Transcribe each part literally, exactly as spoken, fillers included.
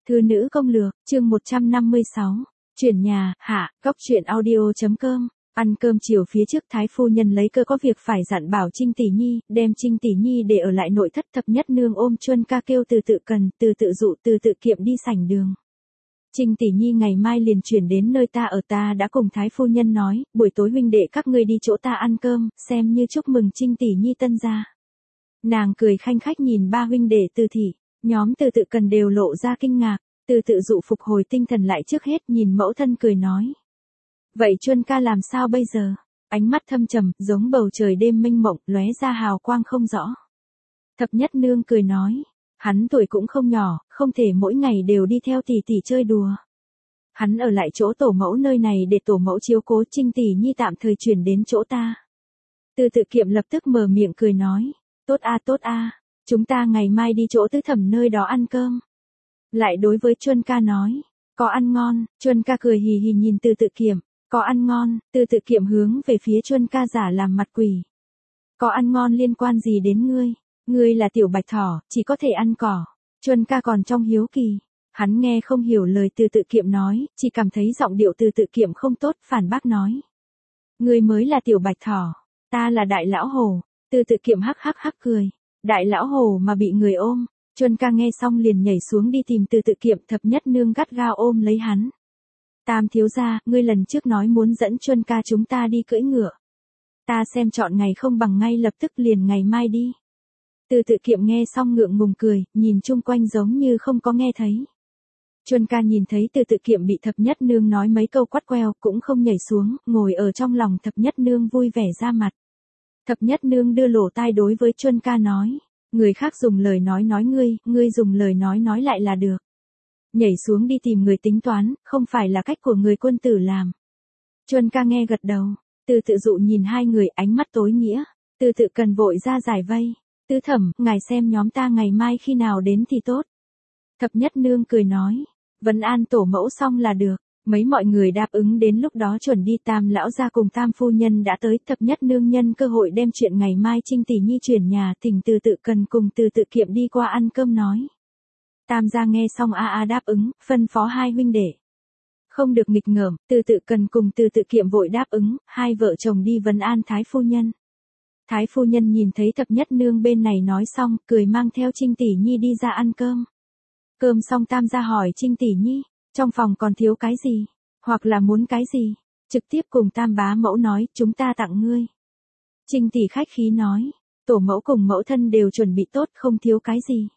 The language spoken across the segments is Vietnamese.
Thư nữ công lược, chương một trăm năm mươi sáu. Chuyển nhà, hạ, góc truyện audio.com. Ăn cơm chiều phía trước Thái phu nhân lấy cơ có việc phải dặn bảo Trinh Tỷ Nhi, đem Trinh Tỷ Nhi để ở lại nội thất. Thập nhất nương ôm Chuân Ca kêu từ tự cần, từ tự dụ, từ tự kiệm đi sảnh đường. Trinh Tỷ Nhi ngày mai liền chuyển đến nơi ta ở, ta đã cùng Thái phu nhân nói, buổi tối huynh đệ các ngươi đi chỗ ta ăn cơm, xem như chúc mừng Trinh Tỷ Nhi tân gia. Nàng cười khanh khách nhìn ba huynh đệ Từ thị, nhóm Từ tự cần đều lộ ra kinh ngạc, Từ tự dụ phục hồi tinh thần lại trước hết nhìn mẫu thân cười nói. Vậy Chuân Ca làm sao bây giờ? Ánh mắt thâm trầm, giống bầu trời đêm mênh mộng, lóe ra hào quang không rõ. Thập nhất nương cười nói, hắn tuổi cũng không nhỏ, không thể mỗi ngày đều đi theo tỷ tỷ chơi đùa. Hắn ở lại chỗ tổ mẫu nơi này để tổ mẫu chiếu cố, Trinh Tỷ Nhi tạm thời chuyển đến chỗ ta. Từ tự kiệm lập tức mở miệng cười nói, tốt a tốt a, chúng ta ngày mai đi chỗ tứ thẩm nơi đó ăn cơm. Lại đối với Chuân Ca nói, có ăn ngon. Chuân Ca cười hì hì nhìn Từ tự kiệm, có ăn ngon. Từ tự kiệm hướng về phía Chuân Ca giả làm mặt quỷ. Có ăn ngon liên quan gì đến ngươi? Ngươi là tiểu bạch thỏ, chỉ có thể ăn cỏ. Chuân Ca còn trong hiếu kỳ. Hắn nghe không hiểu lời Từ tự kiệm nói, chỉ cảm thấy giọng điệu Từ tự kiệm không tốt, phản bác nói. Ngươi mới là tiểu bạch thỏ, ta là đại lão hổ. Từ tự kiệm hắc hắc hắc cười. Đại lão hổ mà bị người ôm. Chuân Ca nghe xong liền nhảy xuống đi tìm Từ tự kiệm, thập nhất nương gắt gao ôm lấy hắn. Tam thiếu gia, ngươi lần trước nói muốn dẫn Chuân Ca chúng ta đi cưỡi ngựa. Ta xem chọn ngày không bằng ngay lập tức liền ngày mai đi. Từ tự kiệm nghe xong ngượng ngùng cười, nhìn chung quanh giống như không có nghe thấy. Chuân Ca nhìn thấy Từ tự kiệm bị thập nhất nương nói mấy câu quắt queo, cũng không nhảy xuống, ngồi ở trong lòng thập nhất nương vui vẻ ra mặt. Thập nhất nương đưa lỗ tai đối với Chuân Ca nói, người khác dùng lời nói nói ngươi, ngươi dùng lời nói nói lại là được. Nhảy xuống đi tìm người tính toán, không phải là cách của người quân tử làm. Chuân Ca nghe gật đầu, Từ tự dụ nhìn hai người ánh mắt tối nghĩa, Từ tự cần vội ra giải vây. Tứ thẩm, ngài xem nhóm ta ngày mai khi nào đến thì tốt. Thập nhất nương cười nói, vấn an tổ mẫu xong là được. Mấy mọi người đáp ứng đến lúc đó chuẩn đi. Tam lão gia cùng Tam phu nhân đã tới. Thập nhất nương nhân cơ hội đem chuyện ngày mai Trinh Tỷ Nhi chuyển nhà thỉnh Từ tự cần cùng Từ tự kiệm đi qua ăn cơm nói. Tam gia nghe xong a a đáp ứng, phân phó hai huynh đệ. Không được nghịch ngợm, Từ tự cần cùng Từ tự kiệm vội đáp ứng, hai vợ chồng đi vấn an Thái phu nhân. Thái phu nhân nhìn thấy thập nhất nương bên này nói xong, cười mang theo Trinh Tỷ Nhi đi ra ăn cơm. Cơm xong Tam gia hỏi Trinh Tỷ Nhi, trong phòng còn thiếu cái gì, hoặc là muốn cái gì, trực tiếp cùng Tam bá mẫu nói, chúng ta tặng ngươi. Trinh Tỷ khách khí nói, tổ mẫu cùng mẫu thân đều chuẩn bị tốt, không thiếu cái gì.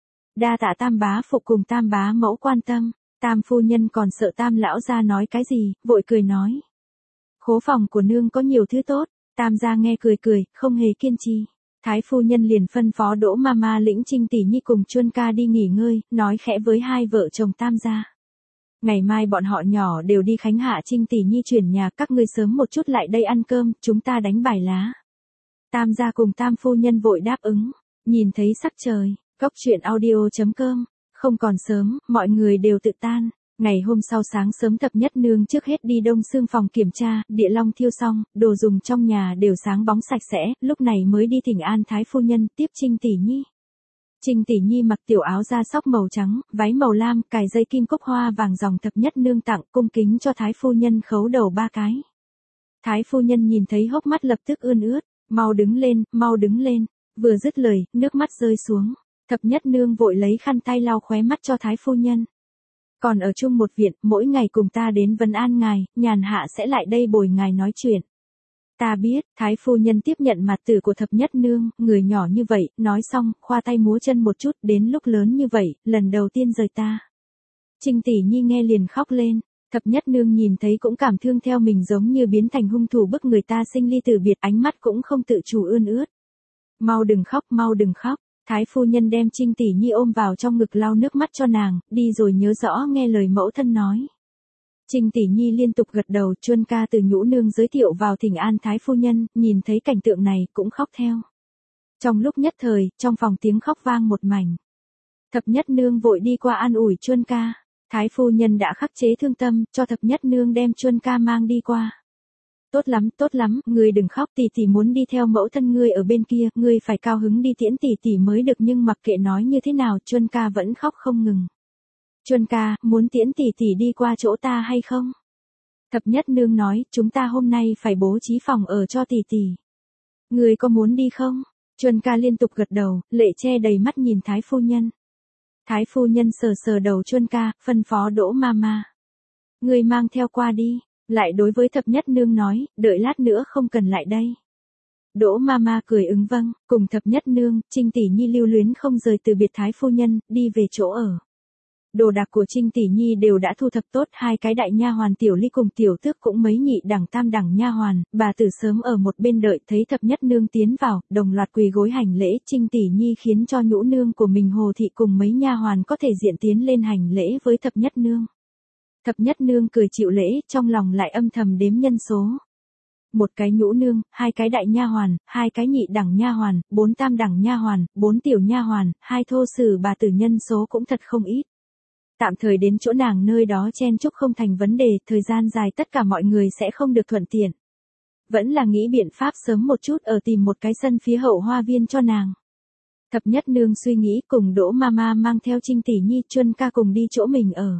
Đa tạ Tam bá phụ cùng Tam bá mẫu quan tâm. Tam phu nhân còn sợ Tam lão gia nói cái gì, vội cười nói. Khố phòng của nương có nhiều thứ tốt. Tam gia nghe cười cười, không hề kiên trì. Thái phu nhân liền phân phó Đỗ Mama lĩnh Trinh Tỷ Nhi cùng Chuân Ca đi nghỉ ngơi, nói khẽ với hai vợ chồng Tam gia. Ngày mai bọn họ nhỏ đều đi khánh hạ Trinh Tỷ Nhi chuyển nhà, các ngươi sớm một chút lại đây ăn cơm, chúng ta đánh bài lá. Tam gia cùng Tam phu nhân vội đáp ứng, nhìn thấy sắc trời, góc truyện audio.com, không còn sớm, mọi người đều tự tan. Ngày hôm sau sáng sớm thập nhất nương trước hết đi đông xương phòng kiểm tra, địa long thiêu xong, đồ dùng trong nhà đều sáng bóng sạch sẽ, lúc này mới đi thỉnh an Thái phu nhân, tiếp Trinh Tỷ Nhi. Trinh Tỷ Nhi mặc tiểu áo da sóc màu trắng, váy màu lam, cài dây kim cúc hoa vàng dòng thập nhất nương tặng, cung kính cho Thái phu nhân khấu đầu ba cái. Thái phu nhân nhìn thấy hốc mắt lập tức ươn ướt, mau đứng lên, mau đứng lên, vừa dứt lời, nước mắt rơi xuống. Thập nhất nương vội lấy khăn tay lau khóe mắt cho Thái phu nhân. Còn ở chung một viện, mỗi ngày cùng ta đến vấn an ngài, nhàn hạ sẽ lại đây bồi ngài nói chuyện. Ta biết. Thái phu nhân tiếp nhận mặt tử của thập nhất nương, người nhỏ như vậy, nói xong, khoa tay múa chân một chút, đến lúc lớn như vậy, lần đầu tiên rời ta. Trinh Tỷ Nhi nghe liền khóc lên, thập nhất nương nhìn thấy cũng cảm thương theo mình giống như biến thành hung thủ bức người ta sinh ly tử biệt, ánh mắt cũng không tự chủ ươn ướt. Mau đừng khóc, mau đừng khóc. Thái phu nhân đem Trinh Tỷ Nhi ôm vào trong ngực lau nước mắt cho nàng, đi rồi nhớ rõ nghe lời mẫu thân nói. Trinh Tỷ Nhi liên tục gật đầu. Chuân Ca từ nhũ nương giới thiệu vào thỉnh an Thái phu nhân, nhìn thấy cảnh tượng này cũng khóc theo. Trong lúc nhất thời, trong phòng tiếng khóc vang một mảnh. Thập nhất nương vội đi qua an ủi Chuân Ca. Thái phu nhân đã khắc chế thương tâm, cho thập nhất nương đem Chuân Ca mang đi qua. Tốt lắm, tốt lắm, ngươi đừng khóc, tỷ tỷ muốn đi theo mẫu thân ngươi ở bên kia, ngươi phải cao hứng đi tiễn tỷ tỷ mới được, nhưng mặc kệ nói như thế nào, Chuân Ca vẫn khóc không ngừng. Chuân ca, muốn tiễn tỷ tỷ đi qua chỗ ta hay không? Thập nhất nương nói, chúng ta hôm nay phải bố trí phòng ở cho tỷ tỷ. Người có muốn đi không? Chuân ca liên tục gật đầu, lệ che đầy mắt nhìn Thái phu nhân. Thái phu nhân sờ sờ đầu Chuân ca, phân phó Đỗ Mama. Người mang theo qua đi, lại đối với thập nhất nương nói, đợi lát nữa không cần lại đây. Đỗ Mama cười ứng vâng, cùng thập nhất nương, Trinh tỷ nhi lưu luyến không rời từ biệt Thái phu nhân, đi về chỗ ở. Đồ đạc của Trinh tỷ nhi đều đã thu thập tốt, hai cái đại nha hoàn Tiểu Ly cùng Tiểu Tước cũng mấy nhị đẳng tam đẳng nha hoàn, bà tử sớm ở một bên đợi, thấy thập nhất nương tiến vào, đồng loạt quỳ gối hành lễ. Trinh tỷ nhi khiến cho nhũ nương của mình Hồ thị cùng mấy nha hoàn có thể diện tiến lên hành lễ với thập nhất nương. Thập nhất nương cười chịu lễ, trong lòng lại âm thầm đếm nhân số. Một cái nhũ nương, hai cái đại nha hoàn, hai cái nhị đẳng nha hoàn, bốn tam đẳng nha hoàn, bốn tiểu nha hoàn, hai thô sử bà tử, nhân số cũng thật không ít. Tạm thời đến chỗ nàng nơi đó chen chúc không thành vấn đề, thời gian dài tất cả mọi người sẽ không được thuận tiện. Vẫn là nghĩ biện pháp sớm một chút ở tìm một cái sân phía hậu hoa viên cho nàng. Thập nhất nương suy nghĩ, cùng Đỗ Mama mang theo Trinh tỷ nhi, Chuân ca cùng đi chỗ mình ở.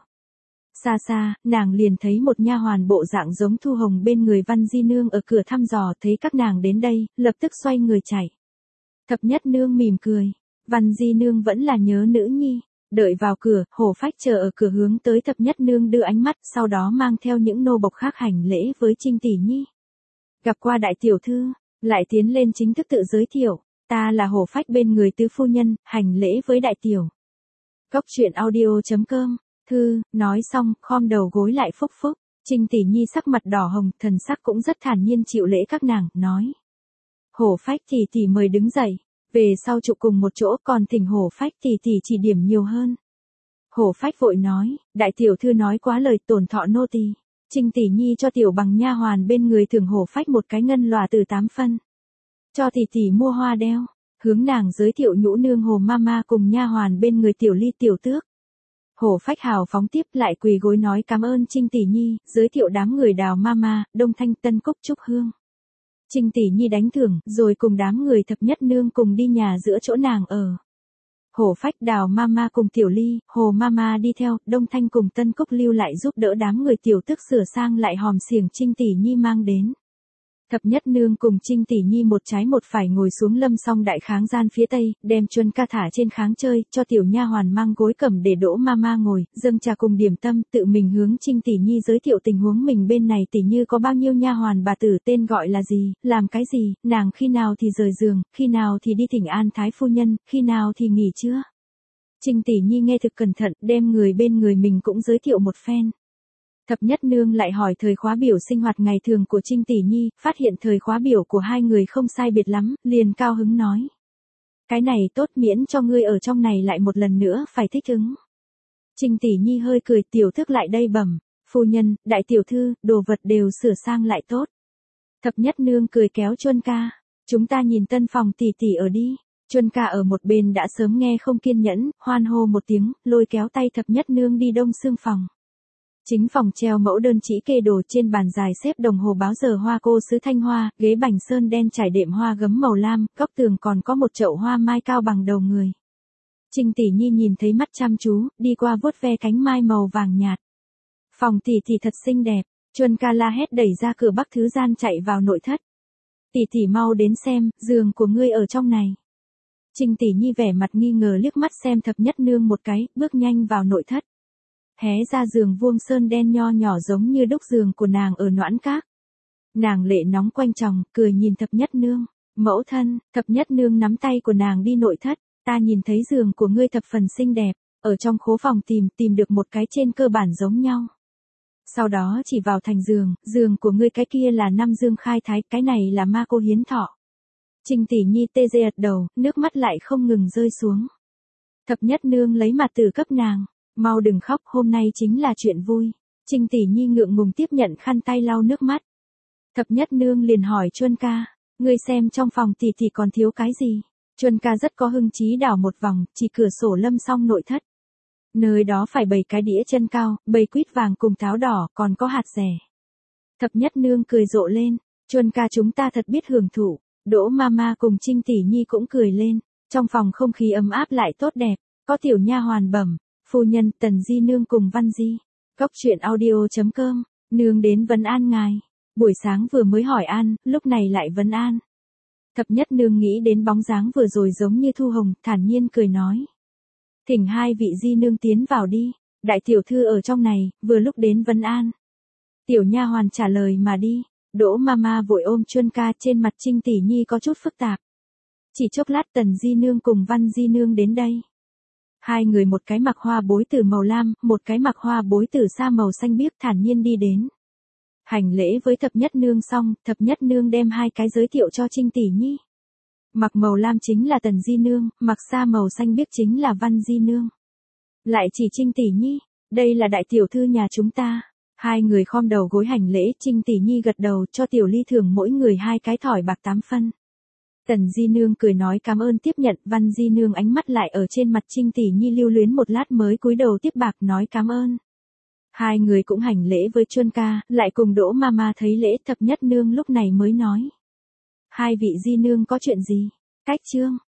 Xa xa, nàng liền thấy một nha hoàn bộ dạng giống Thu Hồng bên người Văn Di nương ở cửa thăm dò, thấy các nàng đến đây, lập tức xoay người chạy. Thập nhất nương mỉm cười, Văn Di nương vẫn là nhớ nữ nhi. Đợi vào cửa, Hổ Phách chờ ở cửa hướng tới thập nhất nương đưa ánh mắt, sau đó mang theo những nô bộc khác hành lễ với Trinh tỷ nhi. Gặp qua đại tiểu thư, lại tiến lên chính thức tự giới thiệu, ta là Hổ Phách bên người tứ phu nhân, hành lễ với đại tiểu. Cốc truyện audio chấm com, thư, nói xong, khom đầu gối lại phúc phúc, Trinh tỷ nhi sắc mặt đỏ hồng, thần sắc cũng rất thản nhiên chịu lễ các nàng, nói. Hổ Phách tỷ tỷ mời đứng dậy. Về sau trụ cùng một chỗ, còn thỉnh Hổ Phách tỷ tỷ chỉ điểm nhiều hơn. Hổ Phách vội nói, đại tiểu thư nói quá lời, tổn thọ nô tỳ. Trinh tỷ nhi cho tiểu bằng nha hoàn bên người thưởng Hổ Phách một cái ngân lòa từ tám phân. Cho tỷ tỷ mua hoa đeo, hướng nàng giới thiệu nhũ nương Hồ Mama cùng nha hoàn bên người Tiểu Ly Tiểu Tước. Hổ Phách hào phóng tiếp lại quỳ gối nói cảm ơn Trinh tỷ nhi, giới thiệu đám người Đào Mama, Đông Thanh, Tân Cúc, Trúc Hương. Trinh tỷ nhi đánh thưởng, rồi cùng đám người thập nhất nương cùng đi nhà giữa chỗ nàng ở. Hổ Phách, Đào Mama cùng Tiểu Ly, Hồ Mama đi theo, Đông Thanh cùng Tân Cúc lưu lại giúp đỡ đám người Tiểu Tước sửa sang lại hòm xiềng Trinh tỷ nhi mang đến. Thập nhất nương cùng Trinh tỷ nhi một trái một phải ngồi xuống lâm song đại kháng gian phía tây, đem Chuân ca thả trên kháng chơi, cho tiểu nha hoàn mang gối cẩm để Đỗ Mama ngồi, dâng trà cùng điểm tâm, tự mình hướng Trinh tỷ nhi giới thiệu tình huống mình bên này, tỷ như có bao nhiêu nha hoàn bà tử, tên gọi là gì, làm cái gì, nàng khi nào thì rời giường, khi nào thì đi thỉnh an thái phu nhân, khi nào thì nghỉ trưa. Trinh tỷ nhi nghe thực cẩn thận, đem người bên người mình cũng giới thiệu một phen. Thập nhất nương lại hỏi thời khóa biểu sinh hoạt ngày thường của Trinh tỷ nhi, phát hiện thời khóa biểu của hai người không sai biệt lắm, liền cao hứng nói. Cái này tốt, miễn cho ngươi ở trong này lại một lần nữa phải thích ứng. Trinh tỷ nhi hơi cười, tiểu thức lại đây bẩm, phu nhân, đại tiểu thư, đồ vật đều sửa sang lại tốt. Thập nhất nương cười kéo Chuân ca, chúng ta nhìn tân phòng tỷ tỷ ở đi. Chuân ca ở một bên đã sớm nghe không kiên nhẫn, hoan hô một tiếng, lôi kéo tay thập nhất nương đi đông xương phòng. Chính phòng treo mẫu đơn chỉ kê đồ, trên bàn dài xếp đồng hồ báo giờ hoa cô sứ thanh hoa, ghế bành sơn đen trải đệm hoa gấm màu lam, góc tường còn có một chậu hoa mai cao bằng đầu người. Trinh tỷ nhi nhìn thấy mắt chăm chú, đi qua vuốt ve cánh mai màu vàng nhạt. Phòng tỷ tỷ thật xinh đẹp, Chuân ca la hét đẩy ra cửa bắc thứ gian chạy vào nội thất. Tỷ tỷ mau đến xem, giường của ngươi ở trong này. Trinh tỷ nhi vẻ mặt nghi ngờ liếc mắt xem thập nhất nương một cái, bước nhanh vào nội thất. Hé ra giường vuông sơn đen nho nhỏ giống như đúc giường của nàng ở Noãn Các. Nàng lệ nóng quanh tròng, cười nhìn thập nhất nương. Mẫu thân, thập nhất nương nắm tay của nàng đi nội thất. Ta nhìn thấy giường của ngươi thập phần xinh đẹp, ở trong khố phòng tìm, tìm được một cái trên cơ bản giống nhau. Sau đó chỉ vào thành giường, giường của ngươi cái kia là năm dương khai thái, cái này là ma cô hiến thọ. Trinh tỷ nhi tê dê ật đầu, nước mắt lại không ngừng rơi xuống. Thập nhất nương lấy mặt tử cấp nàng. Mau đừng khóc, hôm nay chính là chuyện vui. Trinh tỷ nhi ngượng ngùng tiếp nhận khăn tay lau nước mắt. Thập nhất nương liền hỏi Chuân ca, ngươi xem trong phòng tỷ tỷ còn thiếu cái gì? Chuân ca rất có hưng chí đảo một vòng, chỉ cửa sổ lâm song nội thất. Nơi đó phải bày cái đĩa chân cao, bày quýt vàng cùng táo đỏ, còn có hạt rẻ. Thập nhất nương cười rộ lên, Chuân ca chúng ta thật biết hưởng thụ. Đỗ Mama cùng Trinh tỷ nhi cũng cười lên, trong phòng không khí ấm áp lại tốt đẹp, có tiểu nha hoàn bẩm. Phu nhân, Tần Di nương cùng Văn Di. Cóc truyện audio.com, nương đến vấn an ngài. Buổi sáng vừa mới hỏi an, lúc này lại vấn an. Thập nhất nương nghĩ đến bóng dáng vừa rồi giống như Thu Hồng, thản nhiên cười nói. Thỉnh hai vị Di nương tiến vào đi, đại tiểu thư ở trong này, vừa lúc đến vấn an. Tiểu nha hoàn trả lời mà đi. Đỗ mama vội ôm Chuân ca, trên mặt Trinh tỷ nhi có chút phức tạp. Chỉ chốc lát Tần Di nương cùng Văn Di nương đến đây. Hai người một cái mặc hoa bối tử màu lam, một cái mặc hoa bối tử sa màu xanh biếc thản nhiên đi đến. Hành lễ với thập nhất nương xong, thập nhất nương đem hai cái giới thiệu cho Trinh tỷ nhi. Mặc màu lam chính là Tần Di nương, mặc sa màu xanh biếc chính là Văn Di nương. Lại chỉ Trinh tỷ nhi, đây là đại tiểu thư nhà chúng ta. Hai người khom đầu gối hành lễ, Trinh tỷ nhi gật đầu cho tiểu ly thưởng mỗi người hai cái thỏi bạc tám phân. Tần Di nương cười nói cảm ơn tiếp nhận, Văn Di nương ánh mắt lại ở trên mặt Trinh tỷ nhi lưu luyến một lát mới cúi đầu tiếp bạc nói cảm ơn. Hai người cũng hành lễ với Chuân ca, lại cùng Đỗ mama thấy lễ, thập nhất nương lúc này mới nói. Hai vị Di nương có chuyện gì? Cách chương.